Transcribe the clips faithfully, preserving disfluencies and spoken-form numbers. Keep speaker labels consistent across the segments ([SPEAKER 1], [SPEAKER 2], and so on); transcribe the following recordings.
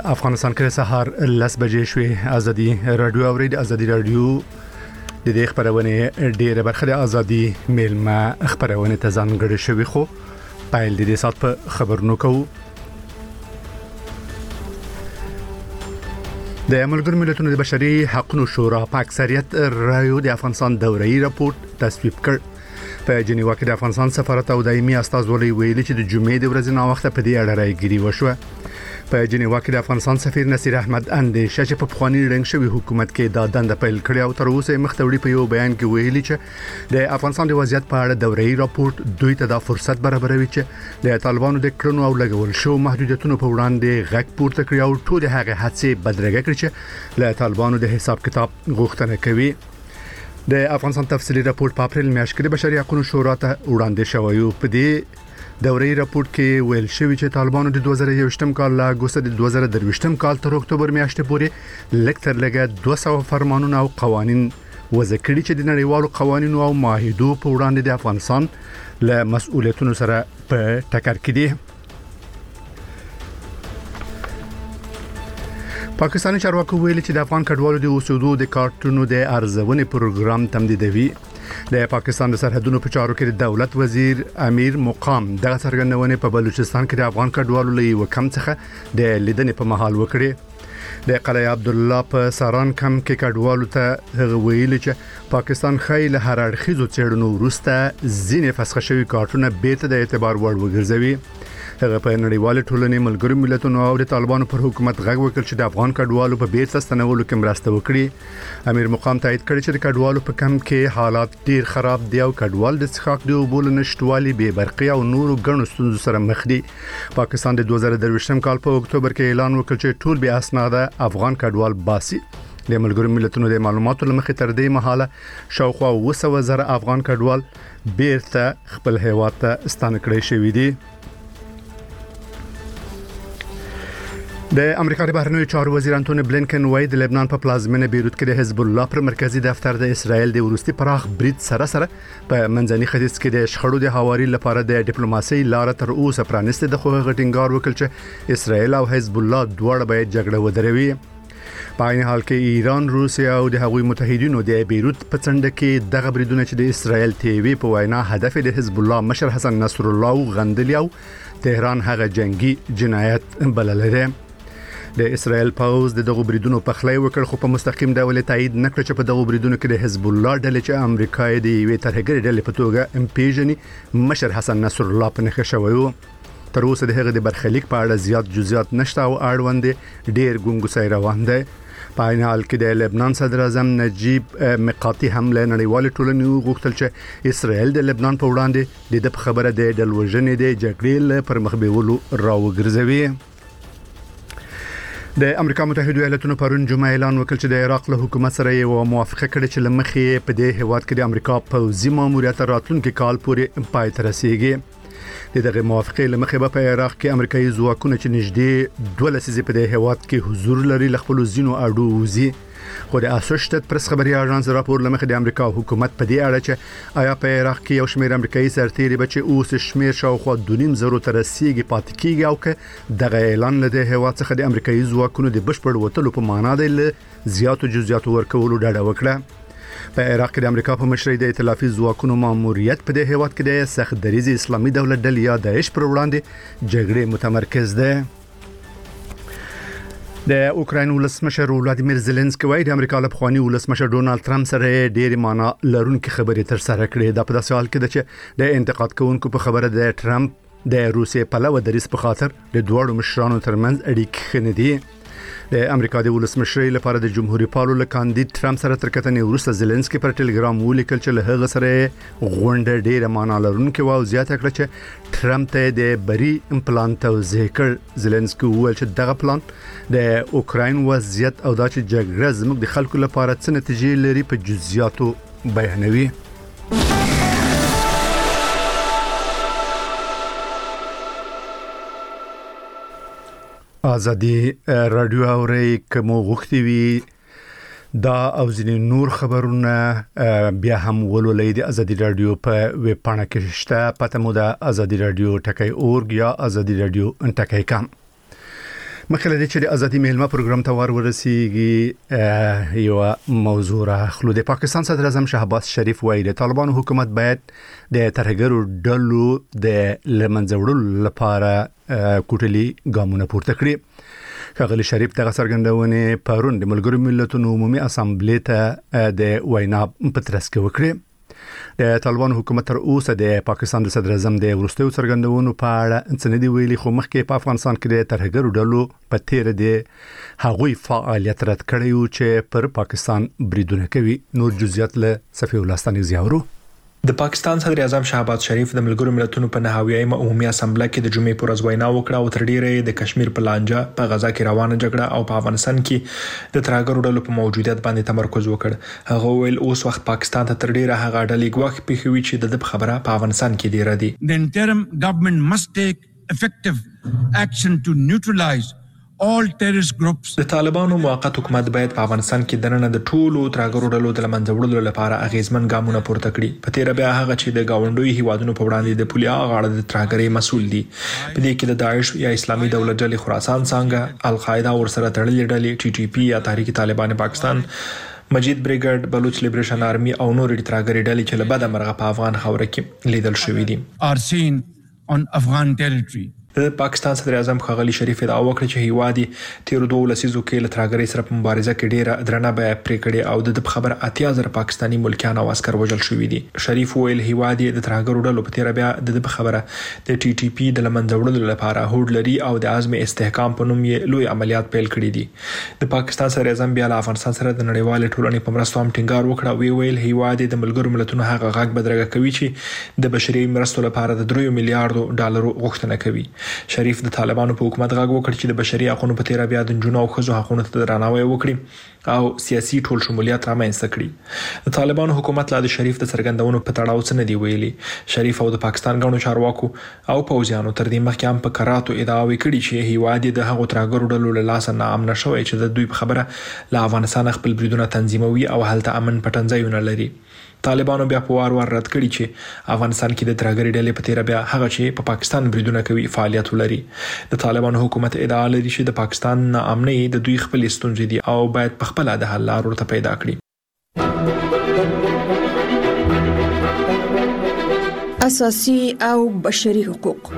[SPEAKER 1] افغانستان کې سهار لس بجې شوې. ازادي رادیو اورید ازادي رادیو د دې خبرونه ډېره برخه د ازادي میلمه خبرونه ته ځانګړې شوې خو پایل د دې سات په خبرونو کوو. د ملګرو ملتونو د بشري حقوقو شورا په اکثریت رایو د افغانستان دوره‌ای راپورټ تصویب کړ. په جنیوا کې د افغانستان سفارت او دایمي استازولۍ ویلي چې د جمعې د ورځې نه وخت په دې اړه رايګيري وشوه. په جنیوا کې د افغانستان سفیر نصیر احمد اندیشه چې په پخوانی رنګ شوی حکومت کې دا دنده پیل کړی او تر اوسه مختوړي په یو بیان کې ویلي چې د افغانستان د وضعیت په اړه دوره‌ای راپورټ دوی ته د فرصت برابروي چې د طالبانو د کړنو او لګول شو محدودیتونو په وړاندې غږ پورته کړي او ټول هغه هڅې بدرګه کړي چې له طالبانو د حساب کتاب غوښتنه کوي. د افغانستان تفصیلي راپورټ په اپریل میاشت کې د بشري حقوقو شورا ته وړاندې شوی او په دې دوره‌ای راپورټ کې ویل شوی چې طالبانو د دوه زره یوویشتم کال له اگست د دوه زره درویشتم کال تر اکتوبر میاشتې پورې لږ تر لږه دوه سوه فرمانونه او قوانين وضع کړي چې د نړیوالو قوانینو او معاهدو په وړاندې د افغانستان له مسؤلیتونو سره په ټکر کې دي. پاکستاني چارواکو ویلي چې د افغان کډوالو د اوسېدو د کارتونو د ارزونې پروګرام تمدیدوي. د پاکستان د سرحدونو په چارو کې د دولت وزیر امیر مقام د څرګندونې په بلوچستان کې د افغان کډوالو لوی وکم څخه د لیدنې په محل وکړي. د قلعه عبد الله په ساران کم کې کډوالو ته ویلي چې پاکستان خیل هر اړخیزو څېړنو وروسته ځینې فسخ شوی کارتونه بیرته د اعتبار وړ وګرځوي. هغه په نړیوال ټولنې ملګرو ملتونو او د طالبانو پر حکومت غږ وکړ چې د افغان کډوالو په بیرته ستنولو کې مرسته وکړي. امیر مقام تایید کړی چې د کډوالو په کم کې حالات ډیر خراب دي او کډوال د څښاک دی او بول نشټوالي به برقي او نورو ګڼو ستونزو سره مخ دي. پاکستان د دوه زره درویشتم کال په اکتوبر کې اعلان وکړ چې ټول بیا اسناده افغان کډوال باسي. د ملګرو ملتونو د معلوماتو لمخې تر دې مهاله شاوخوا اوه سوه زره افغان کډوال بیرته خپل هیواد ته ستانه کړی شوی دي. د امریکا د بهرنیو چارو وزیر انټونی بلینکن وايي د لبنان په پلازمینه بیروت کې د حزب الله پر مرکزی دفتر د اسرائیل د وروستي پراخ برید سره سره په منځني ختیځ کې د شخړو د هواري لپاره د ډیپلوماسي لار تر اوسه پرانسته. د خو غټینګار وکړ چې اسرائیل او حزب الله دواړه باید جګړه ودروي. په عین حال کې ایران، روسیا او د هغوی متحدینو د بیروت په څنډه کې دغه بریدونه چې د اسرائیل ټي وي په وینا هدف د حزب الله مشر حسن نصر الله غندلی او تهران هغه جنگي جنایت بللی دی. د اسرائیل پوز د دغه بریدونو په خلای وکړ خو په مستقیم ډول تایید نکړ چې په دغه بریدونو کې د حزب الله ډلې چې امریکا د یوې ترهګرې ډلې په توګه امپیژني مشر حسن نصر الله په نخښه شوی و. تر اوسه د هغه د برخلیک په اړه زیات جزئیات نشته او اړوند ډیر ګونګوسای روان دی. په عین حال کې د لبنان صدر اعظم نجیب مقاتی هم له نړیوال ټولنې غوښتل چې اسرائیل د لبنان په وړاندې د خبره د ډلوژنې د جګړې پر مخ بیولو راوګرځوي. د امریکا متحده ایالاتونو پرون جمعه اعلان وکړ چې د عراق له حکومت سره یو موافقه کړې چې لمخې په دې هیواد کې د امریکا پوځي ماموریت راتلونکي کال پورې پای ته رسیږي. دغه موافقه لمخې په عراق کې امریکایي ځواکونه چې نږدې دوه لسیزې په دې هیواد کې حضور لري ل خپل زینو اډو وزي. خو د اسوشیټډ پریس خبري اژانس راپور لمخې د امریکا حکومت په دې اړه چې آیا په عراق کې یو شمېر امریکایي سرتیري بچي اوس شمېر شاوخوا دوه نیم زرو تر رسیدي پاتې کیږي او که دغه اعلان له د هیواد څخه د امریکایي ځواکونو د بشپړ وټلو په معنا دی له زیاتو جزئیاتو ورکولو ډاډه وکړه. په عراق کې د امریکا په مشرۍ د ائتلافي ځواکونو ماموریت په دې هیواد کې د سخت دریځ اسلامي دولت ډلې یا داعش پر وړاندې جګړې متمرکز ده. د اوکراین ولسمشر ولادیمیر زيلنسکي وايي د امریکا له پخوانی ولسمشر ډونالد ترامپ سره ډېر معنا لرونکي خبرې تر سره کړې. د په داسې حال کې د چې د انتقاد کوونکو په خبره د ترامپ د روسیې په لور دریس په خاطر د دوړو مشرانو ترمنځ اړیکې خنې دي. د امریکا د ولسمشرۍ لپاره د جمهوریت پالو له کاندید ترامپ سره تر کتنې وروسته زيلنسکي پر ټلګرام ولیکل چې له هغه سره غونډه ډېره معنا لرونکي و او زیاته کړه چې ترامپ ته د بری پلان توضیح کړ. زيلنسکي وویل چې دغه پلان د اوکراین وضعیت او د جګړې زموږ د خلکو لپاره څه نتیجې لري په جزئیاتو بیانوي. ازادي رادیو اوري کوم غوښتي وي دا او ځینې نور خبرونه بیا هم ولولئ د ازادي رادیو په ویب پاڼه کې شته. پته مو د ازادي رادیو ټکی اورګ یا ازادي رادیو ټکی کام. مخکې د چې د ازادي میلمه پروګرام ته ور ورسیږي یو موضوع راخلو. د پاکستان صدر اعظم شهباز شریف وایي د طالبانو حکومت باید د ترهګرو ډلو د لمنځه وړلو لپاره کوټلي ګامونه پورته کړي. ښاغلي شریف دغه څرګندونې پرون د ملګرو ملتونو عمومي اسامبلې ته د وینا په ترڅ کې وکړې. د طالبانو حکومت تر اوسه د پاکستان د صدر اعظم د وروستیو څرګندونو په اړه څه نه دی ویلي، خو مخکې په افغانستان کې د ترهګرو ډلو په تیر د هغوی فعالیت رد کړی چې پر پاکستان بریدونه کوي. نور جزئیات له صفی الله ستاني زیاورو.
[SPEAKER 2] د پاکستان صدر اعظم شهباز شریف د ملګرو ملتونو په نهاویه عمومي اسامبله کې د جمعې پر ورځ وینا وکړه او تر ډیره د کشمیر په لانجه په غزا کې روانه جګړه او په افغانستان کې د ترهګرو ډلو په موجودیت باندې تمرکز وکړ. هغه ویل اوس وخت پاکستان ته تر ډیره هغه ډلې ګواښ پیښوي چې د خبره په افغانستان کې ډیره دي.
[SPEAKER 3] The interim government must take effective action to neutralize all terrorist groups.
[SPEAKER 2] د طالبانو موقت حکومت باید په افغانستان کې دننه د ټولو ترهګرو ډلو د لمنځه وړلو لپاره اغیزمن ګامونه پورته کړي. په تیر بیا هغه چې د گاونډوي هیوادونو په وړاندې د پولیا غاړه د ترهګرۍ مسول دي. په دې کې د داعش یا اسلامي دولت ډلې خراسان څنګه القاعده ورسره تړلې ډلې ټي ټي پی یا تحریک طالبان پاکستان، مجید بریګیډ، بلوچ لیبریشن آرمي او نور ترهګرۍ ډلې چې له بده مرغه په افغان خاوره کې لیدل شوې دي.
[SPEAKER 3] are seen on Afghan territory.
[SPEAKER 2] د پاکستان صدر اعظم ښاغلي شریف ادعا وکړه چې هیواد تیر دوه لسیزو کې له ترهګرۍ سره په مبارزه کې ډیره درنه بیه پرې کړې او د خبر اتیا زره پاکستانی ملکیان او عسكر وژل شوي دي. شریف ویل هیواد د ترهګرو ډلو په تیر بیا د خبره د ټي ټي پی د لمنځه وړلو لپاره هوډ لري او د عزم استحکام په نوم یې لوی عملیات پیل کړي دي. د پاکستان صدر اعظم بیا له افغانستان سره د نړیوال ټولنې په مرستو هم ټینګار وکړ او ویل هیواد د ملګرو ملتونو هغه غږ بدرګه کوي چې د بشري مرستو لپاره د درې میلیارډ ډالرو غوښتنه کوي. شریف د طالبانو په حکومت غږ وکړ چې د بشري حقوقو په تیر بیا د جنونو او خزو حقوقو ته درناوی وکړي او سیاسي ټول شمولیت رامنځته کړي. د طالبانو حکومت لا د شریف د څرګندونو په تړاو څه نه دی ویلي. شریف او د پاکستان غونډو چارواکو او پوځیانو تر دې مخکې هم په کراتو ادعاوې کړي چې هیواد د هغو ترهګرو ډلو له لاسه ناامن شوی چې د دوی په خبره له افغانستان خپل بریدونه تنظیموي او هلته امن پټنځایونه لري. طالبانو بیا په وار وار رد کړي چې افغانستان کې د ترهګرۍ ډلې په تیر بیا هغه چې په پاکستان بریدونه کوي فعالیت ولري. د طالبانو حکومت ادعا لري چې د پاکستان ناامنۍ د دوی خپل ستونزې دي او باید په خپل د حل لار ورته پیدا کړي.
[SPEAKER 4] اساسي او بشري حقوق.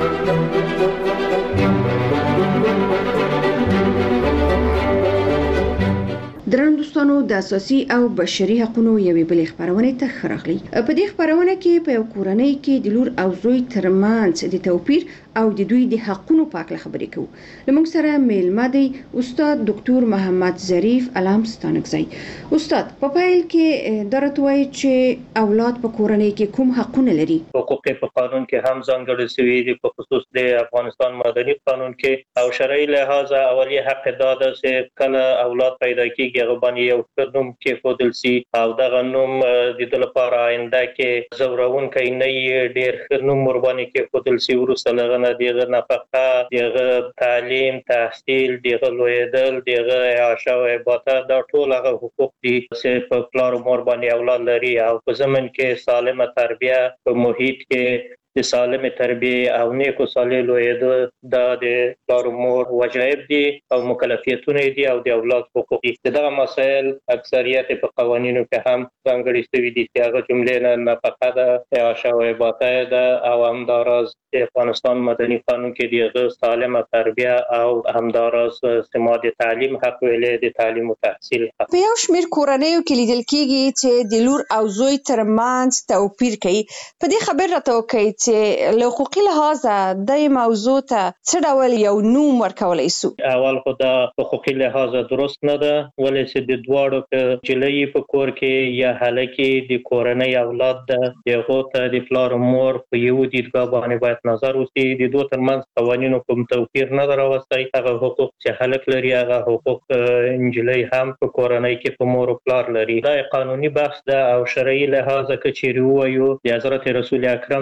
[SPEAKER 4] درنو دوستانو، د اساسي او بشري حقوقو یوې بلې خبرونه ته خبرغلي. په دې خبرونه کې په کورنۍ کې د لور او زوی ترمنځ د توپیر او د دوی د حقوقو په اړه خبرې کوو. لمونږ سره میلمه دی استاد ډاکټر محمد ظریف علام ستانکزی. استاد په پیل کې درته وایي چې اولاد په کورنۍ کې کوم حقوقونه لري؟
[SPEAKER 5] حقوق په قانون کې هم ځانګړي شوي دي، په خصوص د افغانستان مدني قانون کې او شرعي لحاظ اولی حق دا ده چې کله اولاد پیدا کیږي هغه باندې یو ښه نوم کېښودل سي او دغه نوم د دې لپاره آینده کې زورونکی نه یې ډېر ښه نوم ورباندې کېښودل سي. وروسته له هغه نه دغه نفقه، دغه تعلیم، تحصیل، دغه لویدل، دغه عاشه او عبادت، دا ټول هغه حقوق دي چې په پلار او مور باندې اولاد لري او په زمن کې سالمه تربیه په محیط کې د سالم تربیه او نیکو صالح لویدل دا د پلار او مور واجب دي او مکلفیتونه دي او د اولاد حقوق دي. دغه مسائل اکثریت په قوانینو کې هم ځانګړي شوي دي چې هغه جملې نه نفقه ده، عاشه او عبادت ده او همداراز د افغانستان مدني قانون کې دغه سالمه تربیه او همداراز سما د تعلیم حق ویلې د تعلیم او تحصیل حق.
[SPEAKER 4] په یو شمېر کورنیو کې لیدل کېږي چې د لور او زوی ترمنځ توپیر کوي. په دې خبر راته وکړئ چې له حقوقي لحاظه د موضوع ته څه ډول یو نوم ورکولی سو؟
[SPEAKER 5] اول خو دا حقوقي لحاظه درست نه ده، ولې چې د دواړو که جلۍ په کور کې یا هلکې د کورنۍ اولاد ده، د هغو ته د پلار او مور په یو دیدګاه باندې باید نظر وشي. د دوی ترمنځ قوانینو کوم توپیر نه ده راوستی. هغه حقوق چې هلک لري هغه حقوق نجلۍ هم په کورنۍ کې په مور او پلار لري. دا قانوني بحث ده او شرعي لحاظه که چیرې ووایو د حضرت رسول اکرم صلی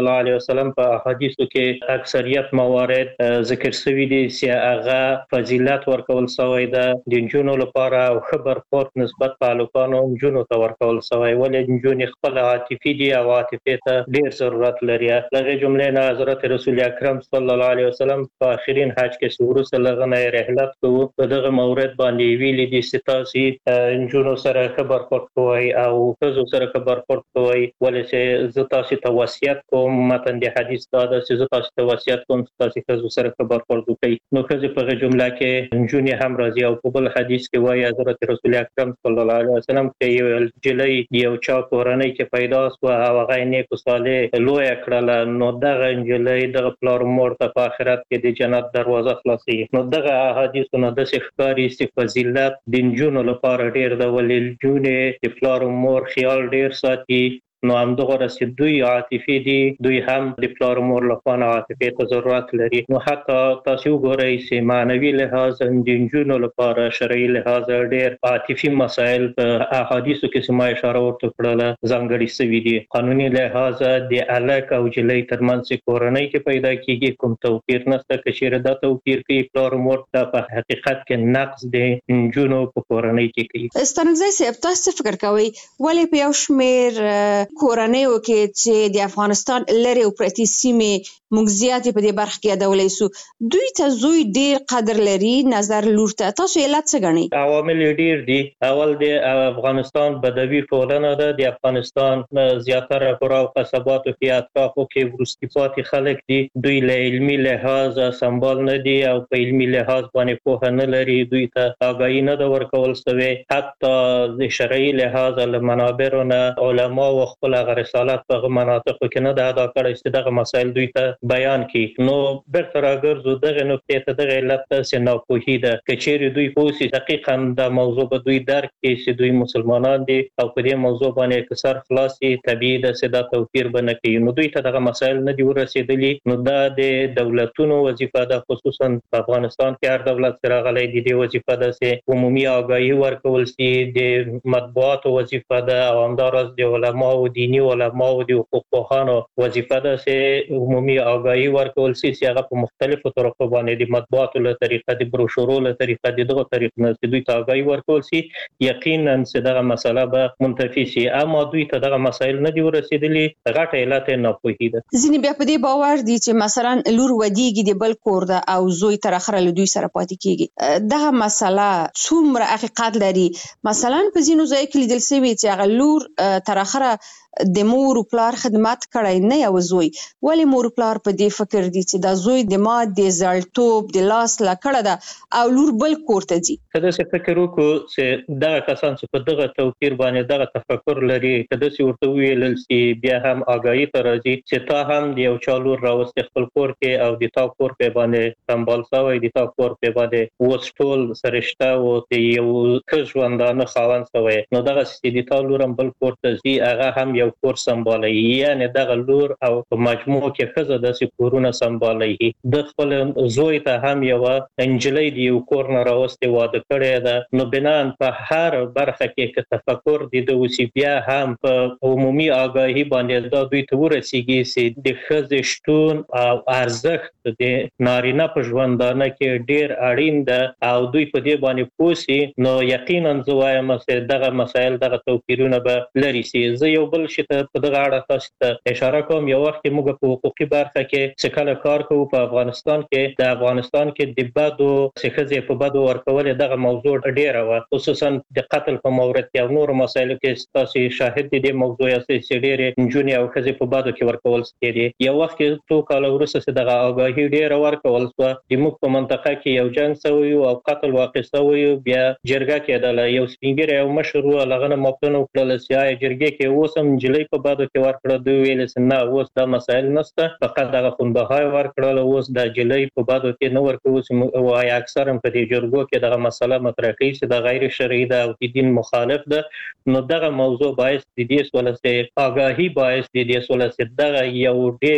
[SPEAKER 5] الله علیه وسلم په احادیثو کې اکثریت موارد ذکر شوی دي چې هغه فضیلت ورکول شوی ده د جنونو لپاره او خبر خور نسبت تعلقانو جنونو ته ورکول شوی ولې جنونو خپل عاطفي دي او عاطفي ته ډیر ضرورت لري. لږه جمله نه حضرت رسول اکرم صلی الله علیه وسلم په اخرین حج کې سورو سره نه رحلت کوو په دغه مورد باندې ویلي دي چې تاسو جنونو سره خبر خور کوی او تاسو سره خبر خور کوی ولې چې زه تاسو ته وصیت کوم متن د حدیث دا د چې زه تاسو ته وصیت کوم تاسو تاسو سره خبر خور کوی. نو کله په جمله کې جنونو هم راځي او په بل حدیث کې وایي حضرت رسول اکرم صلی الله علیه وسلم کې یو جلای یو چا کورنۍ کې پیدا شو او هغه نیک صالح لوی کړل نو دغه جلای د پلار مور ته په آخرت کې د جنت دروازه خلاصي. نو دغه حدیثونه د ښکاری سی فضیلت د جنونو لپاره ډیر د ولې جنونو د پلار مور خیال ډیر ساتي. نو هم دغه رسید دوی عاطفي دي دوی هم د پلار مور لپاره عاطفي ته ضرورت لري. نو حتی تاسو وګورئ چې معنوي لحاظ د جنونو لپاره شرعي لحاظ ډیر عاطفي مسائل په احادیثو کې سم اشاره ورته کړل ځانګړي سوي دي. قانوني لحاظ د الک او جلۍ ترمنځ کورنۍ کې پیدا کیږي کوم توپیر نشته کچېره دا توپیر کې پلار مور ته په حقیقت کې نقص دي جنونو په کورنۍ کې کوي.
[SPEAKER 4] ستانګزي سیب تاسو فکر کوئ ولې په یو شمیر کورنۍ کې چې د افغانستان لري او پرتی سیمه موږ زیاتې په دې برخه کې یادولای سو دوی ته زوی ډیر قدر لري نظر لور ته تاسو علت څه غنئ؟
[SPEAKER 5] عوامل ډیر دي. اول د افغانستان بدوي ټولنه ده د افغانستان زیاتره قرا او قصباتو کې اطرافو کې ورستي پاتې خلک دي دوی له علمي لحاظ سمبال نه دي او په علمي لحاظ باندې پوهه نه لري دوی ته آگاهی نه ده ورکول شوی حتی د شرعي لحاظ له منابرو نه علما او خپل رسالت په مناطقو کې نه ده ادا کړی چې دغه مسایل دوی ته بیان کی. نو برته راګرځو دغه نقطې ته دغه علت څه ناپوهي ده کچېری دوی پوسی دقیقاً د موضوع په دوی درک کې چې دوی مسلمانان دي او په دې موضوع باندې کسر خلاصي طبيعي د صدا توپیر بنه کوي نو دوی ته دغه مسایل نه دی ورسېدلي. نو دا د دولتونو وظیفه ده خصوصا په افغانستان کې هر دولت سره غلي دي د وظیفه ده چې عمومي آگاهي ورکول سي د مطبوعاتو وظیفه ده او همدارس د علماء او دینی علماء او د حقوق پوهانو وظیفه ده چې عمومي آگاهی ورکول سي چې هغه په مختلفو طریقو باندې د مطبوعاتو له طریقه د بروشورو له طریقه د دغه طریقو نه دوی ته آگاهی ورکول سي یقینا چې دغه مسله به منتفي سي اما دوی ته دغه مسایل نه دی ورسېدلي غټه علت نه پوهی ده.
[SPEAKER 4] ځینې بیا په دې باور دي چې مثلا لور ودیږي د بل کور ده او زوی تر اخره له دوی سره پاتې کیږي دغه مسله څومره حقیقت لري؟ مثلا په ځینو ځای کې لیدل شوی چې هغه لور تر اخره د مور او پلار خدمت کړای نه یو زوی ولی مور او پلار په دې فکر دي چې دا زوی د ما د زړټوب د لاس لا کړه ده او لور بل کور ته ځي.
[SPEAKER 5] کله چې فکر وکړو چې دا کسان چې په دغه توپیر باندې دغه تفکر لري کله چې ورته ویل چې بیا هم آگاهی ته راځي چې تا هم د یو چالو راوست خپل کور کې او د تا کور په باندې سمبال سوی د تا کور په باندې وستول سرشته او د یو ژوندانه خاوند سوی نو دغه چې د تا لورم بل کور ته ځي هغه هم یو کور سمبالي یعنی دغه لور او مجموع کې خزه د کورونه سمبالي د خپل زوی ته هم یو انجلۍ دی یو کور نه راوستي واده کړی ده نو بنان په هر برخه کې تفکر دي د وسی بیا هم په عمومي آگاهی باندې دا دوی ته ورسیږي چې د خزه شتون او ارزښت د نارینه په ژوندانه کې ډیر اړین ده او دوی په دې باندې پوسی نو یقینا زوایم چې دغه مسایل دغه توپیرونه به لري سي. زه یو بل شي ته په دغه اړه تاسو ته اشاره کوم یو وخت موږ په حقوقي برخه کې څه کله کار کوو په افغانستان کې د افغانستان کې د بادو څخه په بادو ورکول دغه موضوع ډیره و خصوصا د قتل په مورد کې او نور مسایلو کې تاسو شاهد دي د موضوع یې ډیره جونی او خزه په بادو کې ورکول ستې یو وخت څو کال وروسته دغه آگاهی ډیره ورکول شو د موږ په منطقه کې یو جنگ شوی او قتل واقع شوی بیا جرګه کېدله یو سپینګر یو مشر لغنه مقتنو کړل چې جرګه کې اوسم جلې په بادو کې ورکړه دوی ویل چې نه اوس دا مسایل نشته فقط دغه خونبهای ورکړل اوس د جلې په بادو کې نه ورکوي او اکثرا په دې جرګو کې دغه مسله مطرح کوي چې د غیر شرعي ده او د دین مخالف ده نو دغه موضوع باعث د دې سولسته آگاهی باعث د دې سولسته دغه یو ډیر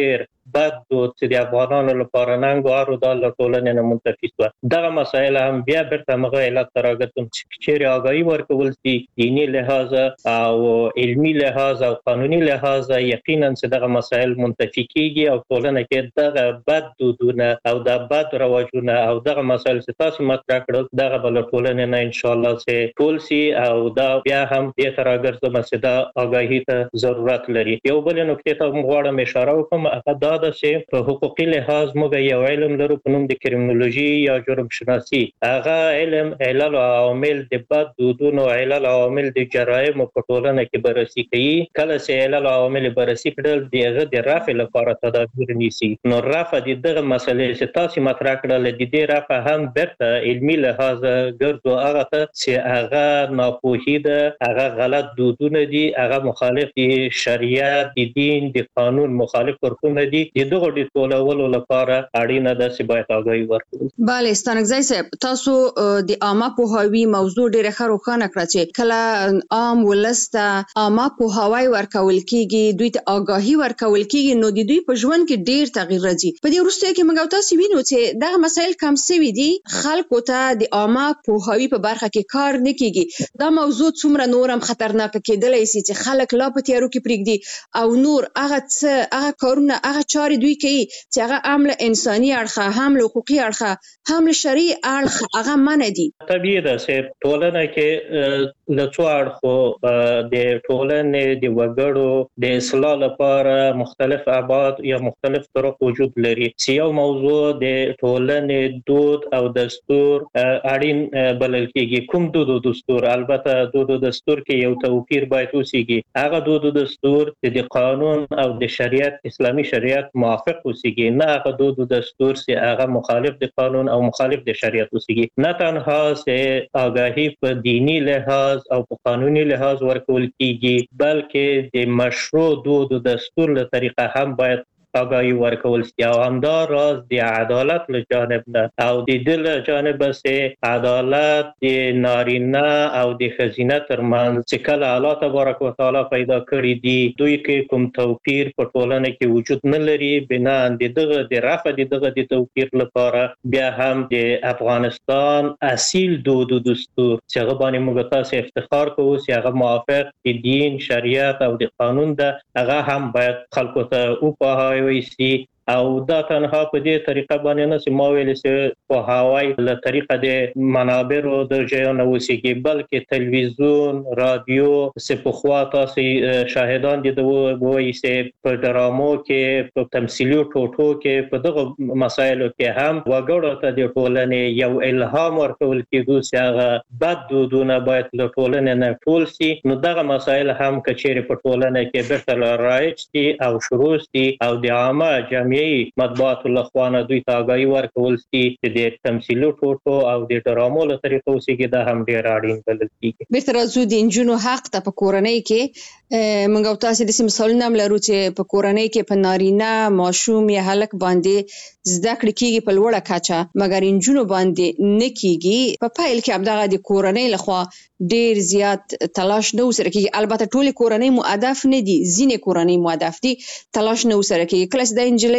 [SPEAKER 5] بد دود چې د افغانانو لپاره ننګوارو د ټولنې نه منتفي شو. دغه مسایل هم بیا بیرته مغه علت راګرځم چې چیرې آگاهي ورکول شي دینی لحاظ او علمی لحاظ او قانوني لحاظ یقینا چې دغه مسایل منتفي کیږي او ټولنه کې دغه بد دودونه او د بد رواجونه او دغه مسایل چې تاسو مطرح کړل دغه بل ټولنه نه ان شاء الله چې ټول سي او دا بیا هم د تراګرځم چې دا آگاهي ته ضرورت لري. یو بل نکته ته غواړم اشاره وکم هغه دا ده چې په حقوقي لحاظ موږ یو علم لرو په نوم د کریمینولوژي یا جرم شناسی. هغه علم علل او عوامل د بد دودونو علل او عوامل د جرایم په ټولنه کې بررسي کوي. کله چې علل او عوامل بررسي کړل دغه د رفع لپاره تدابیر نیسي. نو رفع د دغه مسلې چې تاسو مطرح کړل د دې رفع هم برته علمي لحاظ ګرځو هغه ته چې هغه ناپوهي ده هغه غلط دودونه دي هغه مخالف دي شریعت د دین د قانون مخالف ورکونه دي د دغه د ټولولو لپاره اړینه ده چې باید آگاهي ورکړو.
[SPEAKER 4] bale ستانګزای صاحب تاسو د عامه پوهاوی موضوع ډیره ښه روښانه کړه چې کله عام ولسته عامه پوهاوی ورکول کیږي دوی ته آگاهي ورکول کیږي نو د دوی په ژوند کې ډیر تغییر راځي. په دې وروسته کې موږ تاسو وینو چې دغه مسایل کم سوي دي خلکو ته د عامه پوهاوی په برخه کې کار نه کیږي. دا موضوع څومره نورم خطرناک کېدلی سي چې خلک لا په تیارو کې پرېږدي او نور هغه څه هغه کارونه هغه چارې دوی کوي چې هغه هم له انساني اړخه هم له حقوقي اړخه هم له شرعي اړخه هغه منع دي.
[SPEAKER 5] طبیعي ده چې ټولنه کې له څو اړخو د ټولنې د وګړو د اصلاح لپاره مختلف ابعاد یا مختلف طرق وجود لري. چې یو موضوع د ټولنې دود او دستور اړین بلل کېږي. کوم دود او دستور؟ البته دود او دستور کې یو توپیر باید اوسېږي. هغه دود او دستور چې د قانون او د شریعت اسلامي شریعت موافق اوسېږي نه هغه دود او دستور چې هغه مخالف د قانون او مخالف د شریعت اوسېږي. نه تنها چې آگاهي په دینی لحاظ او په قانوني لحاظ ورکول کېږي بلکې د مشروع دود او دستور له طریقه هم باید آگاهی ورکول شي او همدا راز د عدالت له جانب نه او د دل جانب سه عدالت د نارینه او د ښځینه ترمنځ چې کله الله تبارک وتعالى پیدا کړی دي دوی کې کوم توپیر په ټولنه کې وجود نه لري. بنا د دغه د رفع د دغه د توپیر لپاره بیا هم د افغانستان اصیل دود او دستور چې هغه باندې موږ تاسو افتخار کوو چې هغه موافق د دین شریعت او د قانون ده هغه هم باید خلکو ته وپوهاوی ویسي او دا تنها په دې طریقه باندې نه چې ما ویل چې په هواي له طریقه د منابرو د ژوند اوسېږي بلکې تلویزیون رادیو چې په خوا تاسو شاهدان دي د وایي چې په ډرامو کې په تمثيلي ټوټو کې په دغه مسایلو کې هم وګړو ته د ټولنې یو الهام ورکول کېږي چې هغه بد دودونه باید له ټولنې نه ټول شي. نو دغه مسایل هم کچېره په ټولنه کې بیرته رایج دي او شروع دي او د عامه جامع مطبوعات لخوانه دوی ته آگاهي ورکول شي چې د تمثيلي ټوټو او د ډرامو له طریقو سیګي دا هم ډیر اړین بلل کیږي.
[SPEAKER 4] بیرته راځو د انجونو حق ته په کورنۍ کې موږ تاسو د مثالونه لرو چې په کورنۍ کې په نارینه ماشوم یا هلک باندې زده کړې کیږي په لوړه کچه مګر انجونو باندې نه کیږي. په پایل کې همدغه د کورنۍ لخوا ډیر زیات تلاش نه وسره کیږي. البته ټول کورنۍ مؤدف نه دي ځینې کورنۍ مؤدف دي تلاش نه وسره کیږي. کله چې د انجلۍ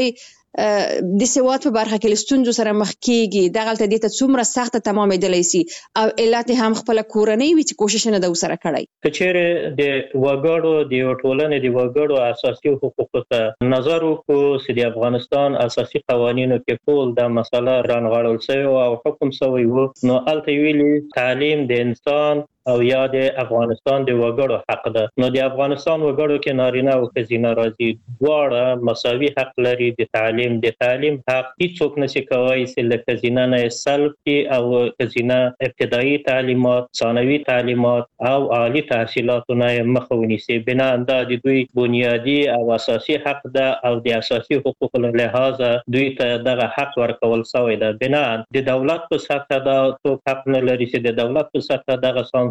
[SPEAKER 4] د سواد په برخه کې لستونزو سره مخ کیږي دغه ته د څومره سخت تمامېدلی سي او علت هم خپل کورنۍ وي چې کوشش نه د وسره کړی.
[SPEAKER 5] کچېره د وګړو د ټولنې د وګړو اساسي حقوقو ته نظر وکړو چې د افغانستان اساسي قوانینو کې ټول د مسله رانغاړل شوی او حکم شوی وو. نو الته ویلي تعلیم د انسان او یا د افغانستان د وګړو حق ده. نو د افغانستان وګړو کې نارینه او ښځینه راځي دواړه مساوي حق لري د تعلیم. د تعلیم حق هیڅوک نشي کوي چې له ښځینه نه سلب کړي او ښځینه ابتدایي تعلیمات ثانوي تعلیمات او عالی تحصیلاتونه مخه ونیسي. بنا دا د دوی بنیادی او اساسي حق ده او د اساسي حقوقو له لحاظه دوی ته دغه حق ورکول شوی ده. بنا د دولت په سطح دا څوک حق نه لري چې د دولت په سطح دغه سانسور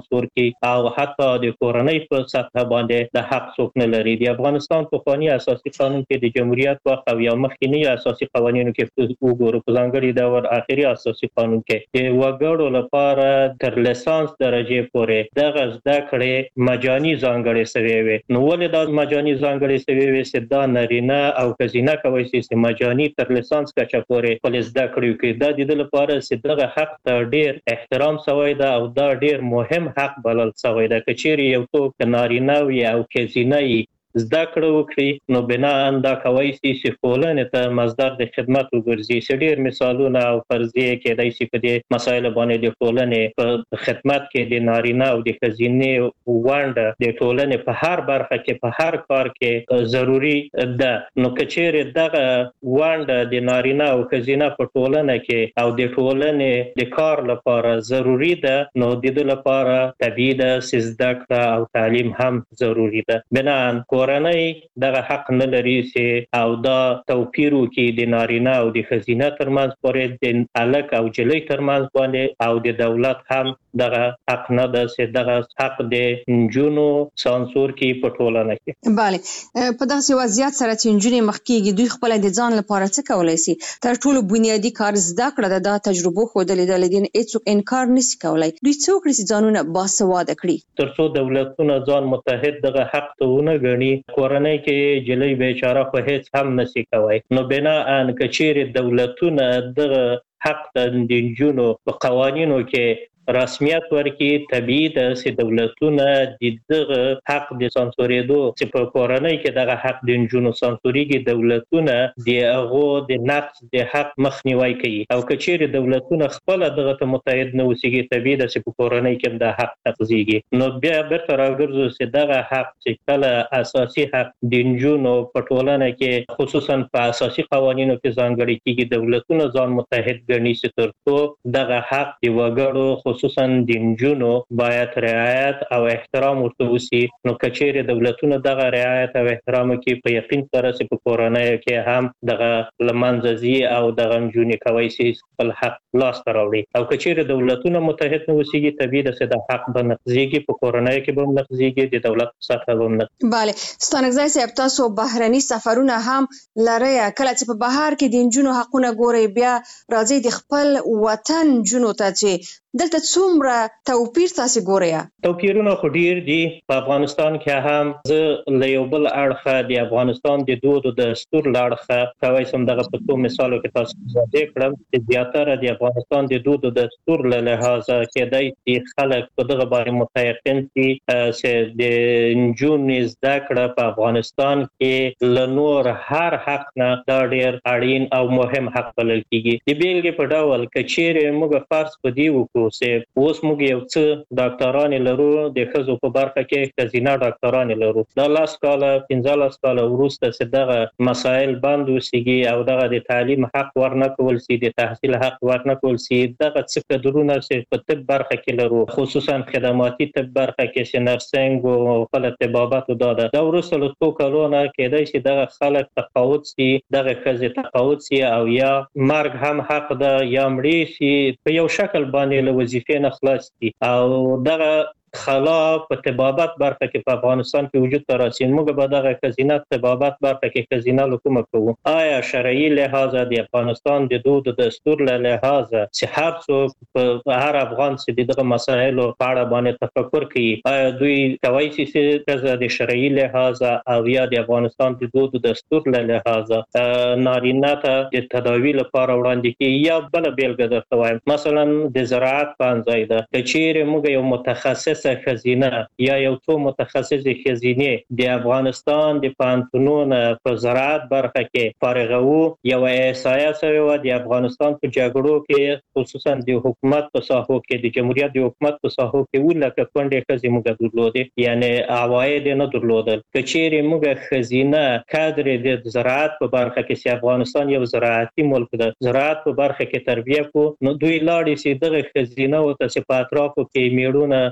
[SPEAKER 5] سانسور کې او حتی د کورنۍ په سطح باندې د حق څوک نه لري. د افغانستان په قانوني اساسي قانون کې د جمهوریت وخت او یا مخکینی اساسي قوانینو کې وګورو په ځانګړي ډول اخري اساسي قانون کې د وګړو لپاره تر لیسانس درجه پورې دغه زده کړې مجاني ځانګړې شوی وي. نو ولې دا مجاني ځانګړې شوی وي چې دا نارینه او ښځینه کوي چې مجاني تر لیسانس کچه پورې خپل زده کړې کوي. دا د دې لپاره چې دغه حق ته ډیر احترام شوی دا او دا ډیر مهم حق بلل شوی دا. کچېرې یو څوک نارینه وي او ښځینه زده کړه وکړي نو بنا انده کوي چې ټولنې ته مصدر د خدمت وګرځي. چې ډیر مثالونه او فرضیه کېدای شي په دې مسایل باندې د ټولنې په خدمت کې د نارینه او د ښځینه ونډه د ټولنې په هر برخه کې په هر کار کې ضروری ده. نو کچېره دغه ونډه د نارینه او ښځینه په ټولنه کې او د ټولنې د کار لپاره ضروری ده نو د دې لپاره طبيعي ده چې زده کړه او تعلیم هم ضروری ده. بنا کورنۍ دغه حق نه لري چې او دا توپیر وکړي د نارینه او د ښځینه ترمنځ پورې د الک او جلۍ ترمنځ باندې او د دولت هم دغه حق نه ده چې دغه حق د نجونو سانسور کې په ټولنه کې.
[SPEAKER 4] bale په دغه وضعیت سره چې نجونې مخکېږي دوی خپل د ځان لپاره څه کولای شي؟ تر ټولو بنیادی کار زده کړه د تجربو خودلې د لیدین هیڅ انکار نشي کولای. دوی څو کړي ځانونه باسواده کړي
[SPEAKER 5] ترڅو دولتونه ځان متحد دغه حق ته ونه ګڼي. کورنۍ کې جلۍ بیچاره خو هیڅ هم نشي کوي. نو بنا ان کچېره دولتونه دغه حق د نجونو په قوانینو کې رسمیت ورکړي طبيعي ده چې دولتونه د دغه حق د سانسورېدو چې په کورنۍ کې دغه حق د نجونو سانسورېږي دولتونه د هغه د نقص د حق مخنیوي کوي. او کچېره دولتونه خپل دغه ته متحد نه وسیږي طبيعي ده چې په کورنۍ کې د حق تفزيږي. نو بیا برته راګرځو چې دغه حق چې کله اساسي حق د نجونو په ټولنه کې خصوصا په اساسي قوانینو کې ځانګړي کیږي دولتونه ځان متحد ګڼي چې ترڅو دغه حق د وګړو خصوصا د نجونو باید رعایت او احترام ورته وشي. نو کچېره دولتونه دغه رعایت او احترام کې په یقین سره چې په کورنۍ کې هم دغه لمنځي او دغه نجونې کوي چې خپل حق لاس ته راوړي. او کچېره دولتونه متحد نه وسیږي طبيعي ده چې د حق به نقضيږي په کورنۍ کې به نقضيږي د دولت سطح به نه.
[SPEAKER 4] bale ستانګزای صاحب تاسو بهرني سفرونه هم لري کله چې په بهر کې د نجونو حقونه ګوري بیا راځي د خپل وطن جنو ته چې دلته څومره توپیر تاسو ګورئ؟
[SPEAKER 5] توپیرونه خو ډیر دي. په افغانستان کې هم زه له یو بل اړخه د افغانستان د دود او دستور لاړخه کوي سم دغه په څو مثالو کې تاسو زده کړم چې زیاتره د افغانستان د دود او دستور له لحاظه کېدای چې خلک په دغه باندې متيقن دي چې د نجونو زده کړه په افغانستان کې له نور هر حق نه دا ډیر اړین او مهم حق بلل کیږي. د بیلګې په ډول کچېره موږ فرض پدې وکړو چې اوس موږ یو څه ډاکټران لرو د ښځو په برخه کې ښځینه ډاکټران لرو. دا لاس کاله پنځه کاله وروسته چې دغه مسائل بند وسیږي او دغه د تعلیم حق ورنکول سي د تحصیل حق ورنکول سي دغه څه کډرونه چې په طب برخه کې لرو خصوصا خدماتي طب برخه کې چې نرسنګ او خپل طبابت داده دا وروسته له څو کلونو کېدای شي دغه خلک تقاعد سي دغه ښځې تقاعد سي او یا مرګ هم حق ده یا مړی سي په یو شکل باندې وظیفې نه خلاص دي. او دغه خلا په طبابت برخه کې په افغانستان کې وجود ته راسي. موږ به دغه ښځینه طبابت برخه کې ښځینه لکومه کوو. آیا شرعي لحاظه د افغانستان د دود او دستور له لحاظه چې هر څوک په هر افغان چې دغه مسایلو په اړه باندې تفکر کوي آیا دوی کوي چې د شرعي لحاظه او یا د افغانستان د دود او دستور له لحاظه نارینه ته د تداوی لپاره وړاندې کوي یا بل بیلګه درته وایم مثلا د زراعت پانځای ده کچېره موږ یو متخصص ښځینه یا یو څو متخصص ښځینې د افغانستان د پانتونونو په زراعت برخه کې فارغو یو احصایه شوی و د افغانستان په جګړو کې خصوصا د حکومت په ساحو کې د جمهوریت د حکومت په ساحو کې ولکه کونډې ښځې موږ درلودې یعنی عواید نه درلودل. کچېره موږ ښځینه کادر د زراعت په برخه کې چې افغانستان یو زراعتي ملک ده زراعت په برخه کې تربیه کو نو دوی لاړې چې دغه ښځینه او ته په اطرافو کې میړونه شهیدان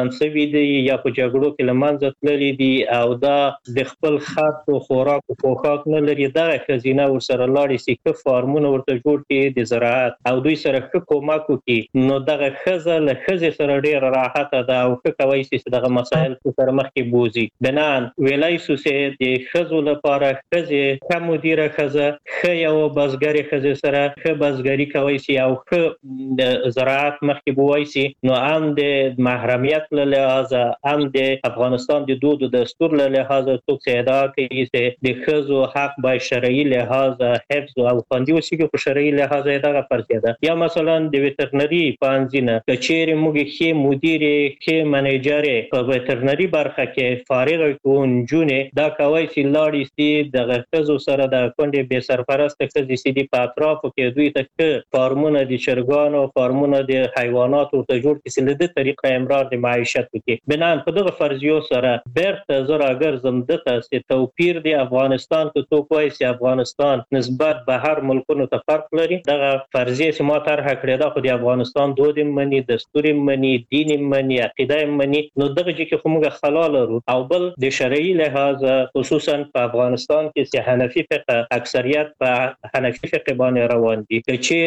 [SPEAKER 5] ودان سوي دي یا په جګړو کې لمنځه تللي دي او دا د خپل خاص او خوراک او پوښاک نه لري دا خزینه ورسره لاړې سي که فارمونه ورته جوړ کړي د زراعت او دوی سره ښه کومک وکړي نو دغه خزه له خزې سره ډېر راحت ده او ښه کوي چې دغه مسایل سره مخکې بوزي بنان ویلای سو چې د خزو لپاره خزې ښه مدیره خزه ښه یو بزګري خزه سره ښه بزګري کوي سي او ښه د زراعت مخکې بووي سي نو هم د محرمیت له لحاظه هم د افغانستان د دود او دستور له لحاظه څوک ادعا کوي چې د خزو حق به شرعي لحاظه حفظ او خوندي وسیږي په شرعي لحاظه دغه فرض ده یا مثلا د ویټرنري پانځینه کچېر موږ کې مدیر کې منیجر په ویټرنري برخه کې فارغ کونجونه دا کوي چې لاړې سي د غفزو سره د کونډې به سرپرست کزي سي د پاتراف کې دوی ته فارمونه د چرګانو فارمونه د حیواناتو ته جوړ کړي چې د طریقه امرار د معیشت کې بنان په دغه فرضیو سره بیرته زرا اگر زمدته چې توپیر د افغانستان ته تو کوي چې افغانستان نسبت به هر ملکونو ته فرق لري دغه فرضیه چې ما طرح کړې ده خو د افغانستان دود مني دستور مني دین مني عقیده مني نو دغه چې کومه خلال ورو او بل د شرعي لحاظ خصوصا په افغانستان کې چې حنفي فقه اکثریت په حنفي فقه باندې روان دي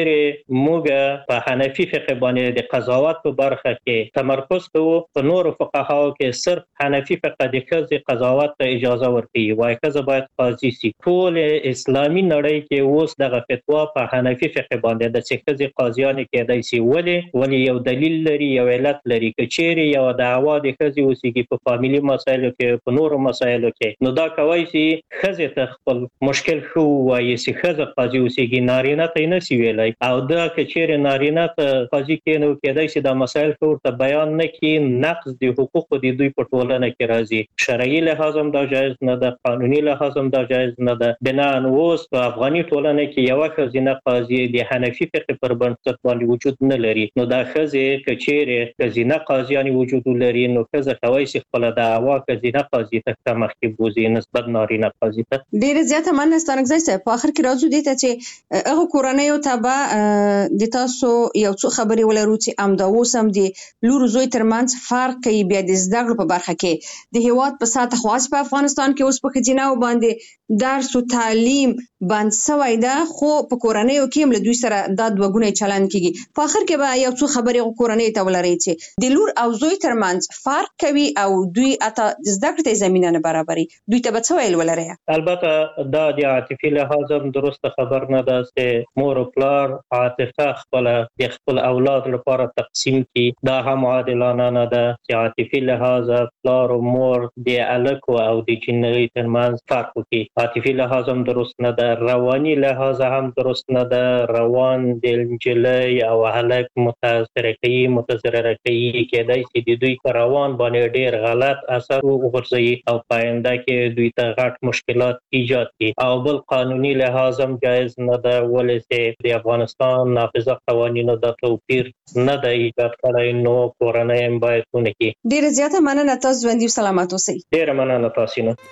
[SPEAKER 5] چې موږ په حنفي فقه باندې د قضاوت په برخه کې تمرکز کوو په نور فقهاو کې صرف حنفي فقه د خزي قضاوت ته اجازه ورکړي وای کزه باید قاضي سي ټول اسلامي نړۍ کې اوس دغه فتوا په حنفي فقه باندې د خزي قاضیان کېدای سي ولی ولی یو دلیل لري یو علت لري کچېری یو دعوا د خزي اوسېږي په فاميلي مسایلو کې په نورو مسایلو کې نو دا کوي چې خزي ته خپل مشکل خو وایي چې خزه قاضي اوسېږي نارینه ته نه سی ویلای او دا کچېری نارینه ته قاضي کې نو کېدای شي دا مسایل ته بیان نه کې نقض د حقوقو د دوی په ټولنه کې راځي شرعي لحاظ هم دا جایز نه ده قانوني لحاظ هم دا جایز نه ده بنان اوس په افغاني ټولنه کې یو خزینه قاضي د حنفي فقه پر بنسټ باندې وجود نه لري نو دا خزه کچېری خزینه قاضیان وجود لري نو خزه کوي چې خپل دعوا خزینه قاضي ته مخکې بوزي نسبت نارینه قاضي ته
[SPEAKER 4] ډیر زیاته مننه ستانګزای صاحب په اخر کې راځو دي ته چې هغه کورنۍ او تابع د تاسو یو څو خبرې ولرو چې ام دا وسم دي لور زوی ترمنځ فرق کوي بیا د زده کړو په برخه کې د هیواد په ساته خواص په افغانستان کې اوس په خجینه باندې درس او تعلیم باندې سوي ده خو په کورنۍ او کې هم دوی سره د دوګونه چلن کیږي په اخر کې به یو څو خبرې کورنۍ ته ولري چې د لور او زوی ترمنځ فرق کوي او دوی اته زده کړې زمينه نه برابري دوی ته به څه ویل ولري
[SPEAKER 5] البته دا د عاطفي لحاظ هم درسته خبر نه ده چې مور او پلار عاطفه خپل د خپل اولاد لپاره تقسیم کی دا هم عادلانه نه ده چې عاطفي لحاظ پلار او مور د الکو او د جنۍ ترمنځ فرق کوي عاطفي لحاظ هم درست نه ده رواني لحاظ هم درست نه ده روان د جنۍ او هلک متاثر کوي متضرر کوي کېدای شي د دوی روان باندې ډېر غلط اثر وغورځي او پاینده کې دوی ته غټ مشکلات ایجاد کړي او بل قانوني لحاظ هم جایز نه ده ولې چې د افغانستان نافذه قوانینو د توپیر نه ده ایجاد کړی نو کورنۍ هم باید ونه کړي
[SPEAKER 4] ډېر زیاته مننه تاسو ژوندي سلامات اوسئ
[SPEAKER 5] ډېر مننه تاسو نه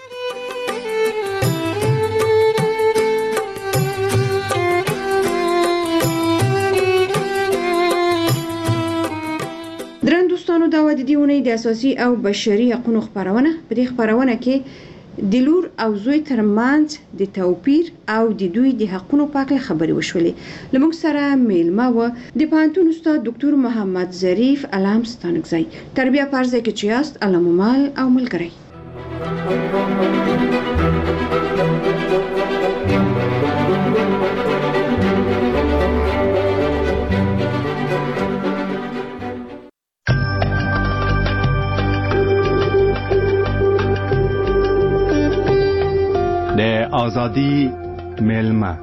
[SPEAKER 4] درن دوستانو دا و د دیونې د اساسي او بشري حقوقو خبرونه په دې خبرونه کې د لور او زوی ترمنځ د توپیر او د دوی د حقوقو په اړه خبرې وشولې لمونږ سره میلمه و د پانتون استاد ډاکټر محمد ظریف علام ستانګزای تربیه پرځه کې چیاست علامال او ملګری
[SPEAKER 1] آزادی میلمه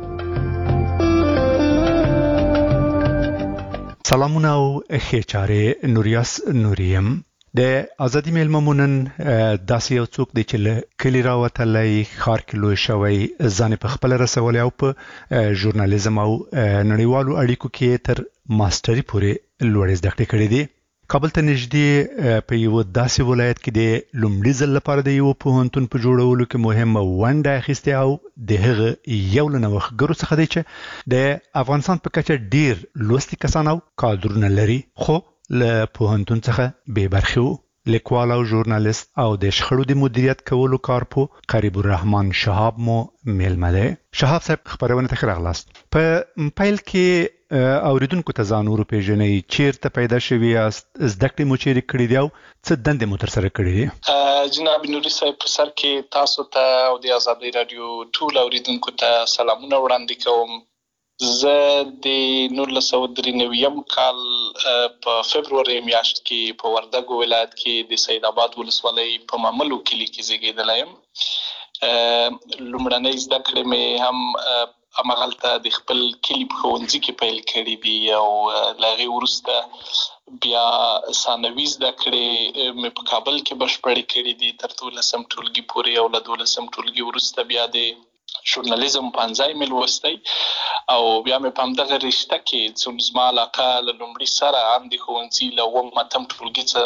[SPEAKER 1] سلامونه او خېچاره نوریاس نوریم د آزادی میلمه مونن داسې یو څوک دی چې کلی راوتلی خار کلو شوی ځان په خپل رسولي او په ژورنالیزم او نړیوالو اړیکو کې تر ماستری پورې لوړ زده کړې کړې دي کابل ته نږدې په یو داسې ولایت کې د لومړي ځل لپاره د یو پوهنتون په جوړولو کې مهمه ونډه اخیستې او د هغه یو له نوښتګرو څخه دی چې د افغانستان په کچه ډیر لوستي کسان او کادرونه لري خو له پوهنتون څخه بې برخې وو لیکوال او ژورنالیست او د شخړو د مدیریت کولو کارپو قریب الرحمن شهاب مو میلمه دی. شهاب صاحب خبرونه ته راغلاست. په پیل کې اوریدونکو ته ځان ورپېژنئ، چیرته پیدا شوي یاست، زده کړې مو چیرې کړې دي او څه دندې مو ترسره کړې دي؟
[SPEAKER 6] جناب نوري صاحب، په سر کې تاسو ته او د ازادۍ راډیو ټول اوریدونکو ته سلامونه وړاندې کوم. زه د نولس سوه درې نوي کال په فبروري میاشت کې په وردګو ولایت کې د سید آباد ولسوالۍ په ماملو کلي کې زیږېدلی یم. لومړنۍ زده کړې مې هم همغلته د خپل کلي په ښوونځي کې پیل کړي دي او له هغې وروسته بیا ثانوي زده کړې مې په کابل کې بشپړې کړي دي تر دولسم ټولګي پورې، او له دولسم ټولګي وروسته بیا د ژورنالیزم پنځای مې لوستی او بیا مې په همدغه رشته کې څومره زما علاقه له لومړي سره هم د ښوونځي له اووم اتم ټولګي څخه